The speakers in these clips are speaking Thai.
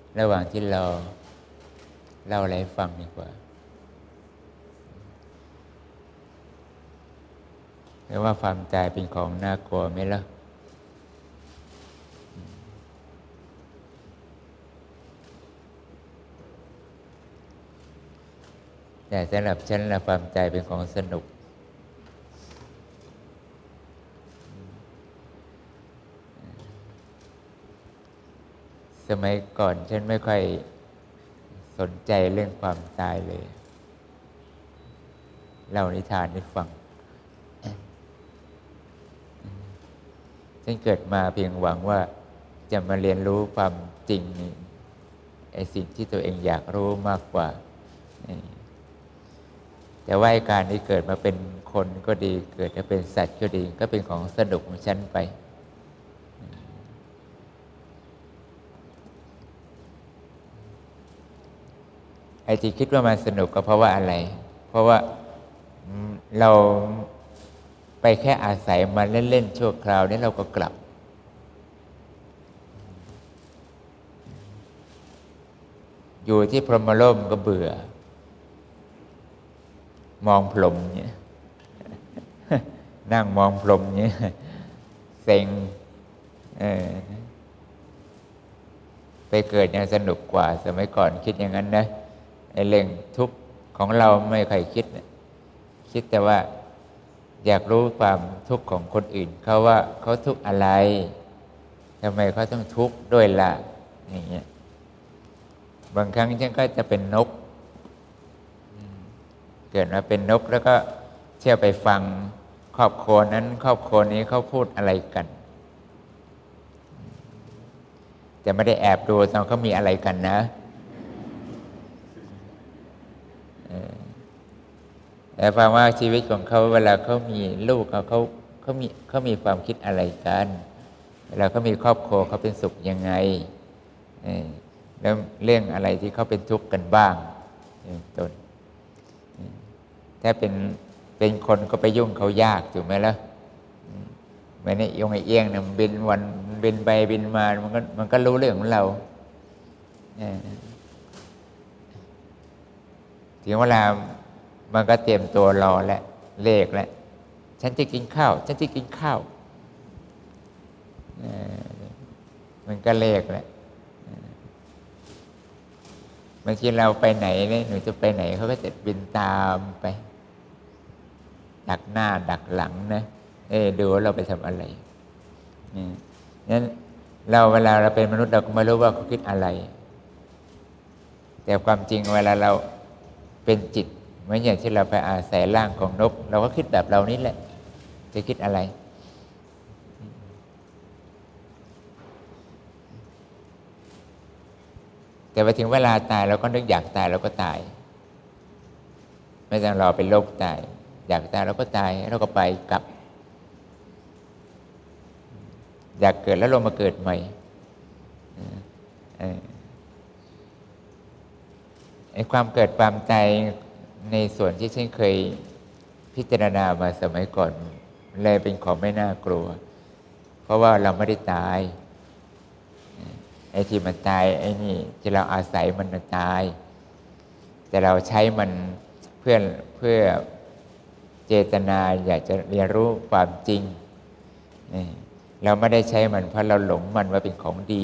ระหว่างที่เราเล่าอะไรให้ฟังดีกว่าเรียกว่าความตายเป็นของน่ากลัวไหมล่ะแต่สำหรับฉันละความตายเป็นของสนุกสมัยก่อนฉันไม่ค่อยสนใจเรื่องความตายเลยเล่านิทานให้ฟังฉันเกิดมาเพียงหวังว่าจะมาเรียนรู้ความจริงไอ้สิ่งที่ตัวเองอยากรู้มากกว่าแต่ว่าการที่เกิดมาเป็นคนก็ดีเกิดมาเป็นสัตว์ก็ดีก็เป็นของสนุกของฉันไปไอ้ที่คิดว่ามันสนุกก็เพราะว่าอะไรเพราะว่าเราไปแค่อาศัยมาเล่นๆชั่วคราวนี้เราก็กลับอยู่ที่พรหมโลกก็เบื่อมองพรหมเนี่ยนั่งมองพรหมเนี่ยเซ็งไปเกิดยังสนุกกว่าสมัยก่อนคิดอย่างนั้นนะไอ้เรื่องทุกข์ของเราไม่เคยคิดแต่ว่าอยากรู้ความทุกข์ของคนอื่นเขาว่าเขาทุกข์อะไรทำไมเขาต้องทุกข์ด้วยล่ะอย่างเงี้ยบางครั้งฉันก็จะเป็นนกเกิดมาเป็นนกแล้วก็เที่ยวไปฟังครอบครัวนั้นครอบครัวนี้เขาพูดอะไรกันแต่ไม่ได้แอบดูตอนเขามีอะไรกันนะแต่ฟังว่าชีวิตของเขาเวลาเขามีลูกเขามีความคิดอะไรกันเวลาเขามีครอบครัวเขาเป็นสุขยังไงแล้วเรื่องอะไรที่เขาเป็นทุกข์กันบ้างต้นถ้าเป็นคนก็ไปยุ่งเขายากถูกไหมล่ะเหมือนยงไอเอี้ยงเนี่ยบินไปบินมามันก็รู้เรื่องของเราถึงเวลามันก็เตรียมตัวรอแล้วเลขแล้วฉันจะกินข้าวมันก็เลขแล้วบางทีเราไปไหนเนี่ยหนูจะไปไหนเขาก็จะบินตามไปดักหน้าดักหลังนะดูว่าเราไปทำอะไรนั้นเวลาเราเป็นมนุษย์เราก็ไม่รู้ว่าเขาคิดอะไรแต่ความจริงเวลาเราเป็นจิตเหมือนอย่างที่เราไปอาศัยร่างของนกเราก็คิดแบบเรานี่แหละจะคิดอะไรแต่พอถึงเวลาตายเราก็นึกอยากตายเราก็ตายไม่ต้องรอเป็นโรคตายอยากตายเราก็ตายเราก็ไปกลับอยากเกิดแล้วลงมาเกิดใหม่ไอ้ความเกิดความตายในส่วนที่ฉันเคยพิจารณามาสมัยก่อนเลยเป็นของไม่น่ากลัวเพราะว่าเราไม่ได้ตายไอ้ที่มันตายไอ้นี่ที่เราอาศัยมันตายแต่เราใช้มันเพื่อเจตนาอยากจะเรียนรู้ความจริงเราไม่ได้ใช้มันเพราะเราหลงมันว่าเป็นของดี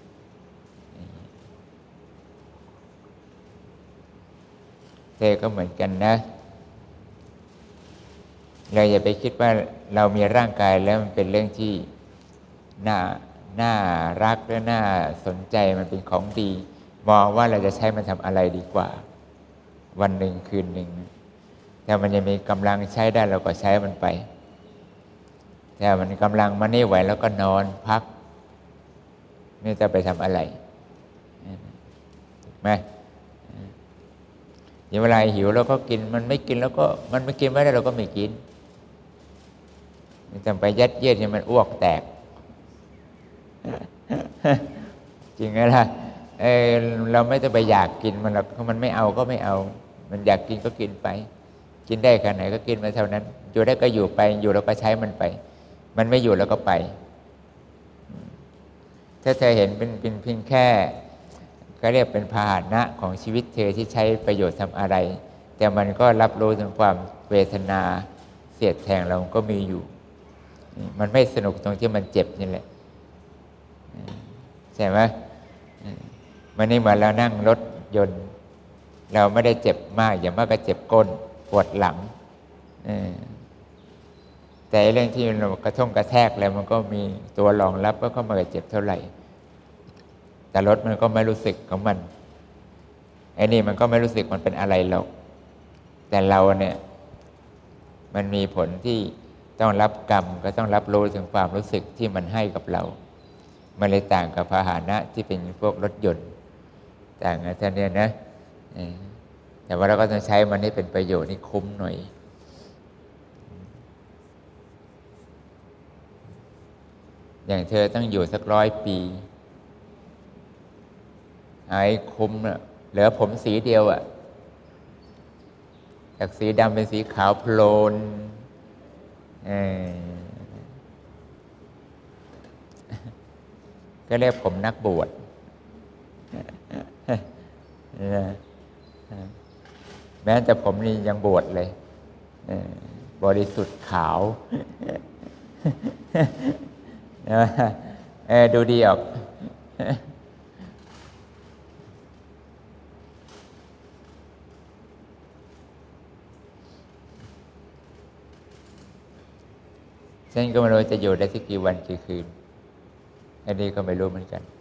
เธอก็เหมือนกันนะเราอย่าไปคิดว่าเรามีร่างกายแล้วมันเป็นเรื่องที่น่ารักและน่าสนใจมันเป็นของดีมองว่าเราจะใช้มันทำอะไรดีกว่าวันหนึ่งคืนหนึ่งถ้ามันยังมีกำลังใช้ได้เราก็ใช้มันไปถ้ามันกำลังมันไม่ไหวแล้วก็นอนพักนี่จะไปทำอะไรไหมอย่างเวลาหิวเราก็กินมันไม่กินแล้วก็มันไม่กินไม่ได้เราก็ไม่กินจำไปยัดเยียดให้มันอ้วกแตกจริงไหมล่ะเราไม่ต้องไปอยากกินมันหรอกมันไม่เอาก็ไม่เอามันอยากกินก็กินไปกินได้แค่ไหนก็กินมาเท่านั้นอยู่ได้ก็อยู่ไปอยู่แล้วก็ใช้มันไปมันไม่อยู่แล้วก็ไปถ้าเธอเห็นเป็นเพียงแค่ก็เรียกเป็นพาหนะของชีวิตเธอที่ใช้ประโยชน์ทำอะไรแต่มันก็รับรู้ถึงความเวทนาเสียดแทงเราก็มีอยู่มันไม่สนุกตรงที่มันเจ็บนี่แหละใช่ไหมมันนี่เหมือนเรานั่งรถยนต์เราไม่ได้เจ็บมากอย่างมากก็เจ็บก้นปวดหลังแต่เรื่องที่เรากระแทกอะไรมันก็มีตัวรองรับก็ไม่เจ็บเท่าไหร่แต่รถมันก็ไม่รู้สึกของมันไอ้นี่มันก็ไม่รู้สึกมันเป็นอะไรหรอกแต่เราเนี่ยมันมีผลที่ต้องรับกรรมก็ต้องรับรู้ถึงความรู้สึกที่มันให้กับเรามันเลยต่างกับพาหนะที่เป็นพวกรถยนต์ต่างกันท่านเนี่ยนะแต่ว่าเราก็ต้องใช้มันให้เป็นประโยชน์นี่คุ้มหน่อยอย่างเธอต้องอยู่สัก100 ปีไอ้คุ้มน่ะเหลือผมสีเดียวจากสีดำเป็นสีขาวโพลนก็เรียกผมนักบวชแม้แต่ผมนี่ยังบวชเลยบริสุทธิ์ขาวดูดีออกฉันก็ไม่รู้จะอยู่ได้สักกี่วันกี่คืนอันนี้ก็ไม่รู้เหมือนกัน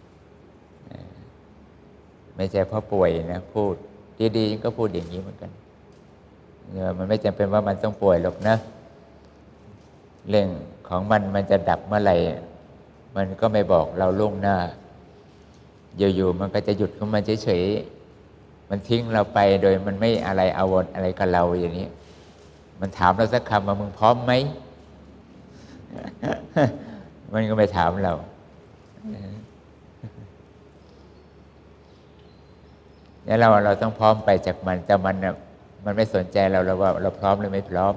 ไม่ใช่เพราะป่วยนะพูดดีๆก็พูดอย่างนี้เหมือนกันมันไม่จำเป็นว่ามันต้องป่วยหรอกนะเรื่องของมันจะดับเมื่อไหร่มันก็ไม่บอกเราล่วงหน้าอยู่ๆมันก็จะหยุดของมันเฉยๆมันทิ้งเราไปโดยมันไม่อะไรอาวรอะไรกับเราอย่างนี้มันถามเราสักคำว่ามึงพร้อมไหมมันก็ไม่ถามเราแล้วเราต้องพร้อมไปจากมันแต่มันไม่สนใจเราว่าเราพร้อมหรือไม่พร้อม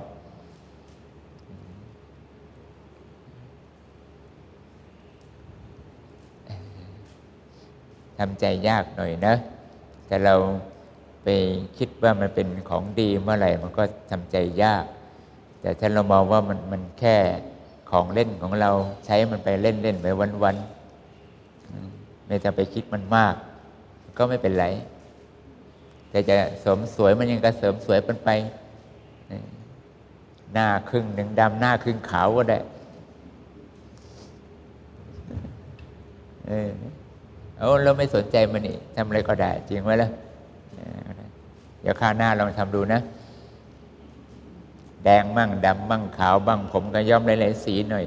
ทำใจยากหน่อยนะแต่เราไปคิดว่ามันเป็นของดีเมื่อไหร่มันก็ทำใจยากแต่ถ้าเรามองว่ามันแค่ของเล่นของเราใช้มันไปเล่นไปวันๆไม่ต้องไปคิดมันมากก็ไม่เป็นไรแต่จะเสริมสวยมันยังก็เสริมสวยไปหน้าครึ่งหนึ่งดำหน้าครึ่งขาวก็ได้เราไม่สนใจมันนี่ทำอะไรก็ได้จริงไหมล่ะเดี๋ยวข้าวหน้าลองทำดูนะแดงมั่งดำมั่งขาวบ้างผมก็ย้อมหลายๆสีหน่อย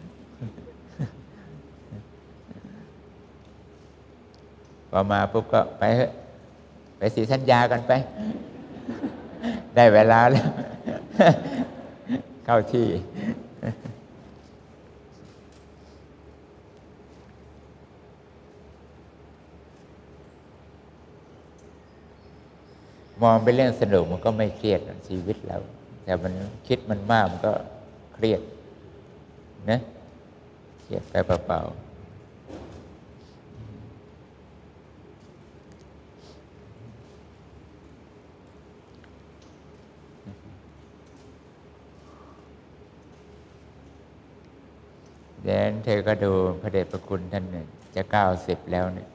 พอมาปุ๊บก็ไปสีสัญญากันไปได้เวลาแล้วเข้าที่มองเป็นเรื่องสนุกมันก็ไม่เครียดชีวิตเราแต่มันคิดมันมากมันก็เครียดนะเครียดไปเปล่าๆเดี๋ยวเธอก็ดูพระเดชพระคุณท่านเนี่ยจะ90แล้วเนี่ย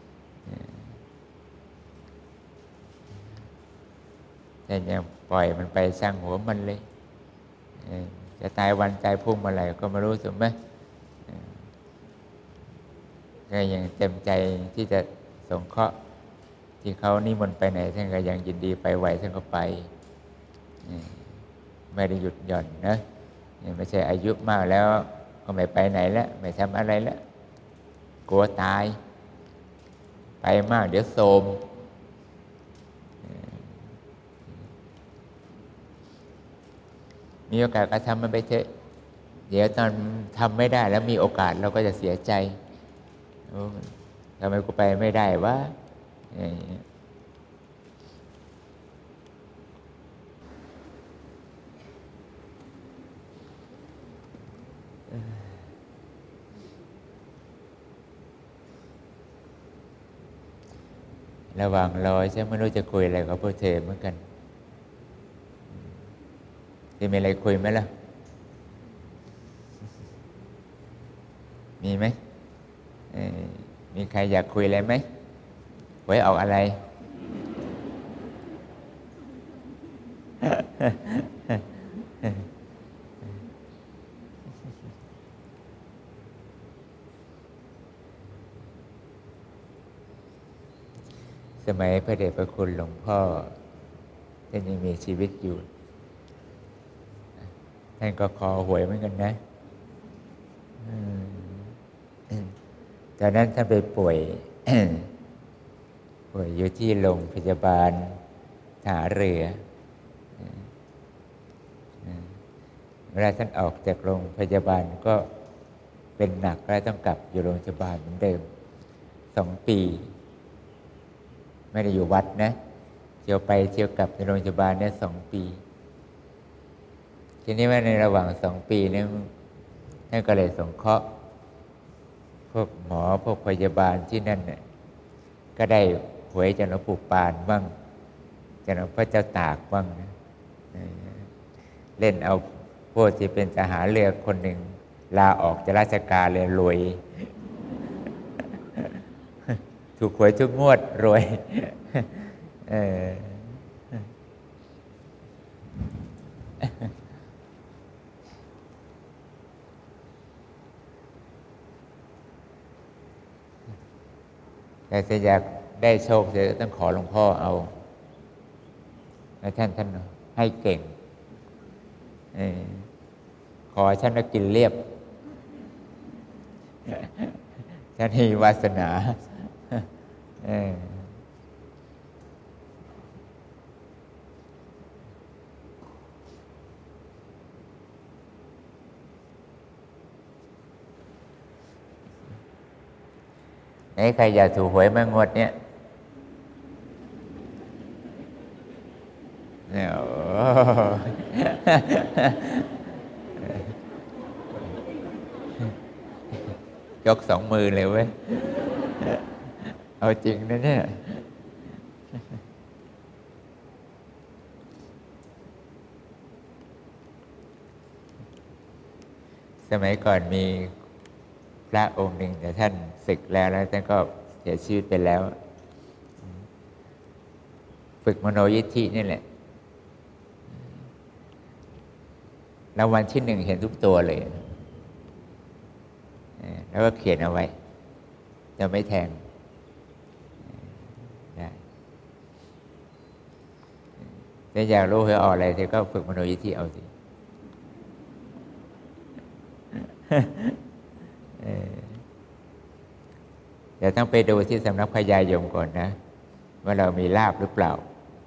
แต่ยังปล่อยมันไปสร้างหัวมันเลยจะตายวันตายพรุ่งเมื่อไหร่ก็ไม่รู้สึกไหมก็ยังเต็มใจที่จะสงเคราะห์ที่เขานิมนต์ไปไหนท่านก็ยังยินดีไปไหวท่านก็ไปไม่ได้หยุดหย่อนนะไม่ใช่อายุมากแล้วก็ไม่ไปไหนแล้วไม่ทำอะไรแล้วกลัวตายไปมากเดี๋ยวโทรมมีโอกาสก็ทำมันไปเถอะเดี๋ยวตอนทำไม่ได้แล้วมีโอกาสเราก็จะเสียใจทำไมกูไปไม่ได้วะระหว่างรอฉันไม่รู้จะคุยอะไรกับพวกเธอเหมือนกันจะมีอะไรคุยไหมล่ะมีไหมมีใครอยากคุยอะไรไหมหวยออกอะไร สมัยพระเดชพระคุณหลวงพ่อท่านยังมีชีวิตอยู่ท่านก็ขอหวยเหมือนกันนะตอนนั้นท่านไปป่วย ป่วยอยู่ที่โรงพยาบาลทหารเรือเวลาท่านออกจากโรงพยาบาลก็เป็นหนักแล้วต้องกลับอยู่โรงพยาบาลเหมือนเดิม2 ปีไม่ได้อยู่วัดนะเที่ยวไปเที่ยวกลับในโรงพยาบาลเนี่ย2 ปีทีนี้ว่าในระหว่าง2 ปีนี้ท่านก็เลยสงเคราะห์พวกหมอพวกพยาบาลที่นั่นเนี่ยก็ได้หวยจากหลวงปู่ปานบ้างจากหลวงพ่อเจ้าตากบ้างนะเล่นเอาพวกที่เป็นทหารเรือคนหนึ่งลาออกจากราชการเลยรวยถูกหวยทุกงวดรวยแต่จะอยากได้โชคจะต้องขอหลวงพ่อเอาแล้วท่านให้เก่งขอฉันมากินเรียบฉันมีวาสนาไหนใครอยากถูกหวยมางวดเนี้ยเนี่ยยก2 มือเลยเว้ยเอาจริงนะเนี่ยสมัยก่อนมีพระองค์หนึ่งแต่ท่านศึกแล้วท่านก็เสียชีวิตไปแล้วฝึกมโนยิทธินี่แหละรางวัลที่ 1เห็นทุกตัวเลยแล้วก็เขียนเอาไว้จะไม่แทงได้ถ้าอยากรู้หวยออกอะไรเธอก็ฝึกมโนยิทธิเอาสิเดี๋ยวต้องไปดูที่สำนักพญายมก่อนนะว่าเรามีลาภหรือเปล่า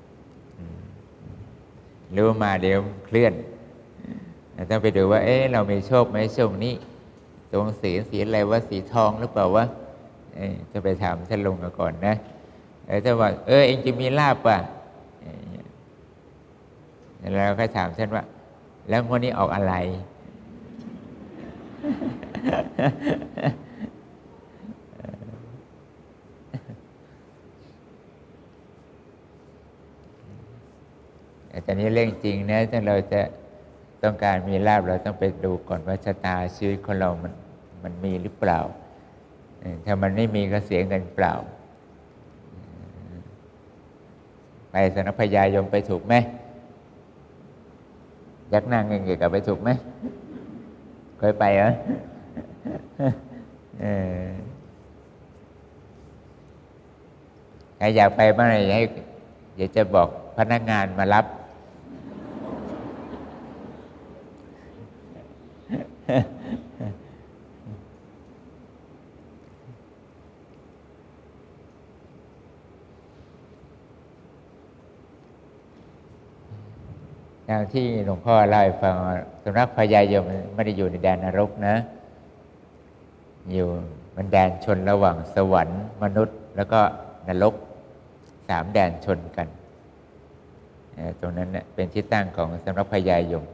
หรือมาเดี๋ยวเคลื่อนต้องไปดูว่าเรามีโชคไหมช่วงนี้ตรงสีอะไรว่าสีทองหรือเปล่าวะจะไปถามท่านลุงก่อนนะถ้าว่าเองจะมีลาภป่ะแล้วก็ถามท่านว่าแล้วงวดนี้ออกอะไรแต่นี้เรื่องจริงนะถ้าเราจะต้องการมีลาภเราต้องไปดูก่อนว่าชะตาชีวิตของเรามันมีหรือเปล่าถ้ามันไม่มีก็เสียเงินเปล่าไปสำนักพญายมไปถูกไหมยักหน้าเงยๆกลับไปถูกไหมเคยไปเหรอใครอยากไปเมื่อไหร่ให้เดี๋ยวจะบอกพนักงานมารับอย่างที่หลวงพ่อเล่าให้ฟังสำนักพญายมไม่ได้อยู่ในแดนนรกนะอยู่มันแดนชนระหว่างสวรรค์มนุษย์แล้วก็นรก3 แดนชนกันตรงนั้นเป็นที่ตั้งของสำนักพญายม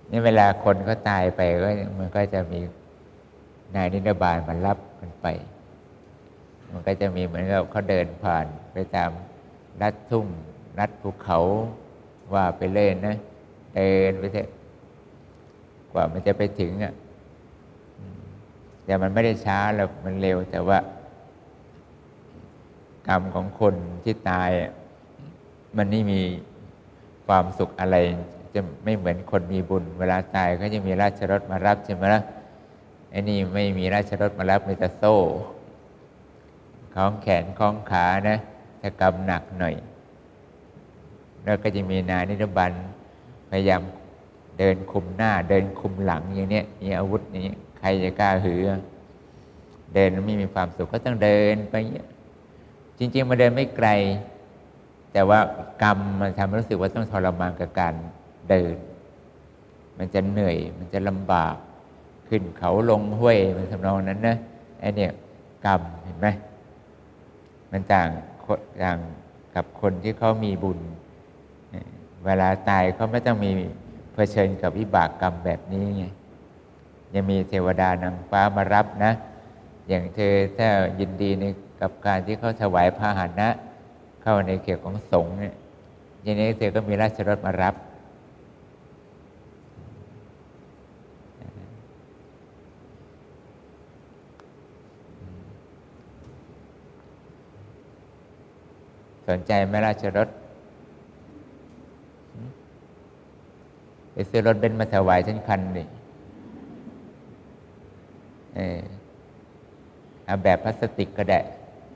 นี่เวลาคนเขาตายไปก็มันก็จะมีนายนิรบาลมารับมันไปมันก็จะมีเหมือนกับเขาเดินผ่านไปตามลัดทุ่งลัดภูเขาว่าไปเล่นนะเดินไปเถอะกว่ามันจะไปถึงแต่มันไม่ได้ช้าหรอกมันเร็วแต่ว่ากรรมของคนที่ตายมันไม่มีความสุขอะไรจะไม่เหมือนคนมีบุญเวลาตายก็จะมีราชรถมารับใช่ไหมล่ะไอ้นี่ไม่มีราชรถมารับมีแต่โซ่คล้องแขนคล้องขานะถ้ากรรมหนักหน่อยแล้วก็จะมีนายนิรบัลพยายามเดินคุมหน้าเดินคุมหลังอย่างเนี้ยมีอาวุธอย่างนี้ใครจะกล้าหือเดินไม่มีความสุขก็ต้องเดินไปจริงๆมันเดินไม่ไกลแต่ว่ากรรมมันทำให้รู้สึกว่าต้องทรมานกับการเดินมันจะเหนื่อยมันจะลำบากขึ้นเขาลงห้วยมันทำนองนั้นนะไอ้เนี่ยกรรมเห็นไหมมันต่างกับคนที่เขามีบุญเวลาตายเขาไม่ต้องมีเผชิญกับวิบากกรรมแบบนี้ไงยังมีเทวดานางฟ้ามารับนะอย่างเธอถ้ายินดีในกับการที่เขาถวายพาหนะเข้าในเขตของสงฆ์เนี่ยอย่างนี้เธอก็มีราชรถมารับสนใจไหมราชรถไปซื้อรถเบนซ์มาถวายฉันคันนี่เอาแบบพลาสติกก็ได้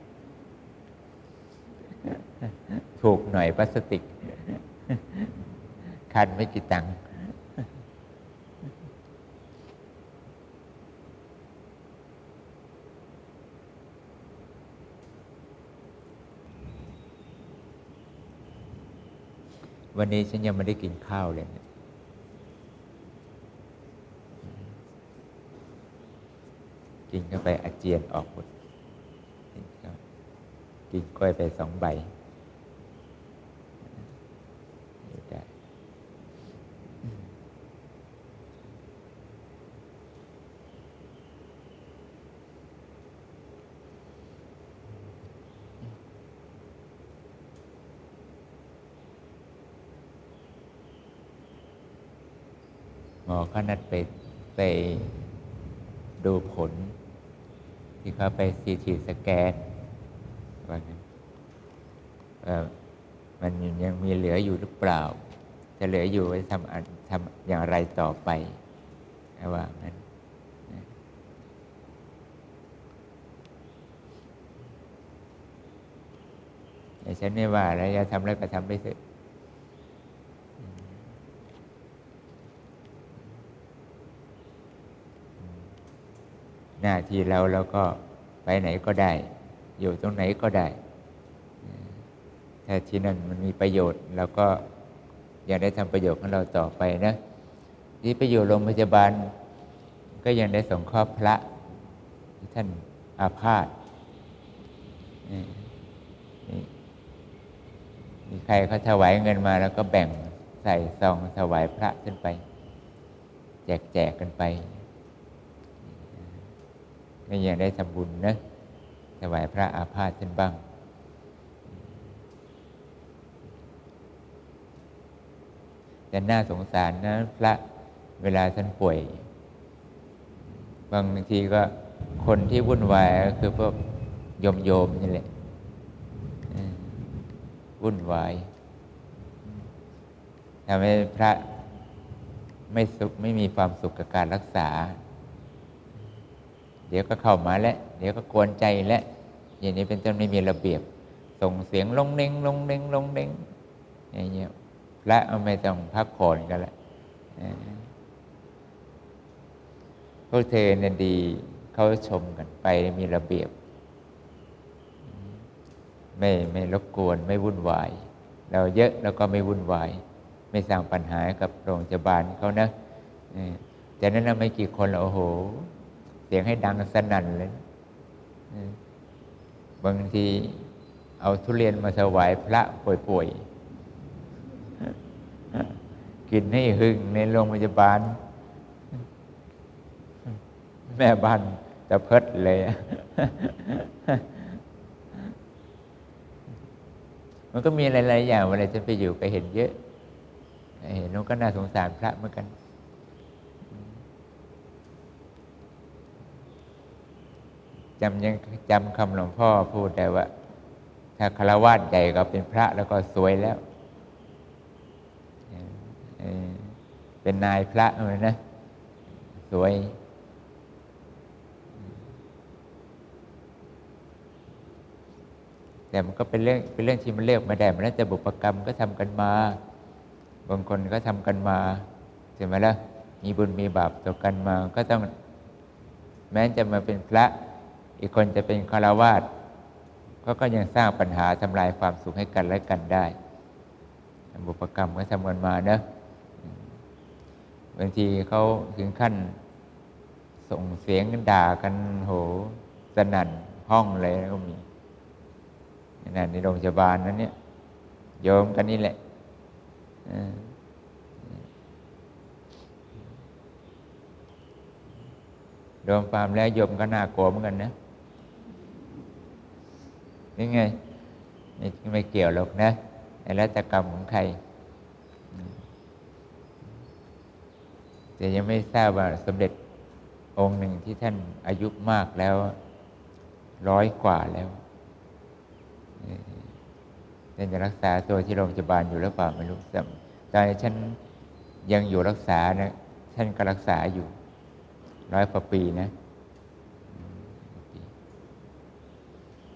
ถูกหน่อยพลาสติกคันไม่กี่ตังค์วันนี้ฉันยังไม่ได้กินข้าวเลยกินเข้าไปอาเจียนออกหมดกินกล้วยไป2 ใบหมอเขานัดไปดูผลที่เขาไปCTสแกนว่างั้นมันยังมีเหลืออยู่หรือเปล่าจะเหลืออยู่จะทำอย่างไรต่อไปว่างั้นแต่ฉันไม่ว่าแล้วจะทำอะไรก็ทำไปเถอะหน้าที่เราก็ไปไหนก็ได้อยู่ตรงไหนก็ได้ถ้าที่นั่นมันมีประโยชน์เราก็อยากได้ทำประโยชน์ของเราต่อไปนะที่ไปอยู่โรงพยาบาลก็ยังได้สงเคราะห์พระที่ท่านอาพาธมีใครเขาถวายเงินมาแล้วก็แบ่งใส่ซองถวายพระขึ้นไปแจกกันไปก็ยังได้ทำบุญนะถวายพระอาพาธขึ้นบ้างแต่น่าสงสารนะพระเวลาท่านป่วยบางทีก็คนที่วุ่นวายก็คือพวกโยมนี่แหละวุ่นวายทำให้พระไม่มีความสุขกับการรักษาเดี๋ยวก็เข้ามาแล้วเดี๋ยวก็กวนใจแล้วอย่างนี้เป็นต้นไม่มีระเบียบส่งเสียงลงเด้งลงเด้งลงเด้งอย่างเงี้ยพระไม่ต้องพักผ่อนกันละพวกเธอเนี่ยดีเขาชมกันไปมีระเบียบไม่รบกวนไม่วุ่นวายเราเยอะแล้วก็ไม่วุ่นวายไม่สร้างปัญหากับโรงพยาบาลเขานะจากนั้นไม่กี่คนโอ้โหเสียงให้ดังสนั่นเลยบางทีเอาทุเรียนมาถวายพระป่วยๆกินให้หึงในโรงพยาบาลแม่บ้านตะเพิดเลยมันก็มีหลายๆอย่างเวลาจะไปอยู่ก็เห็นเยอะเห็นนู้นก็น่าสงสารพระเหมือนกันจำคำหลวงพ่อพูดได้ว่าถ้าฆราวาสใหญ่ก็เป็นพระแล้วก็สวยแล้วเป็นนายพระเลยนะสวยแต่มันก็เป็นเรื่องที่มันเลือกไม่ได้มันแล้วแต่บุพกรรมก็ทำกันมาบางคนก็ทำกันมาใช่ไหมล่ะมีบุญมีบาปต่อกันมาก็ต้องแม้จะมาเป็นพระอีกคนจะเป็นฆราวาสก็ยังสร้างปัญหาทำลายความสุขให้กันและกันได้บุพกรรมก็ทำกันมานะบางทีเขาถึงขั้นส่งเสียงด่ากันโหสนั่นห้องเลยก็มีนั่นในโรงพยาบาลนั้นเนี่ยโยมกันนี่แหละรวมความแล้วโยมก็น่ากลัวเหมือนกันนะนี่ไงไม่เกี่ยวหรอกนะแล้วแต่กรรมของใครแต่ยังไม่ทราบว่าสมเด็จองค์หนึ่งที่ท่านอายุมากแล้ว100 กว่าแล้วท่านจะรักษาตัวที่โรงพยาบาลอยู่หรือเปล่าไม่รู้แต่ตอนนี้ฉันยังอยู่รักษานะท่านก็รักษาอยู่100 กว่าปีนะ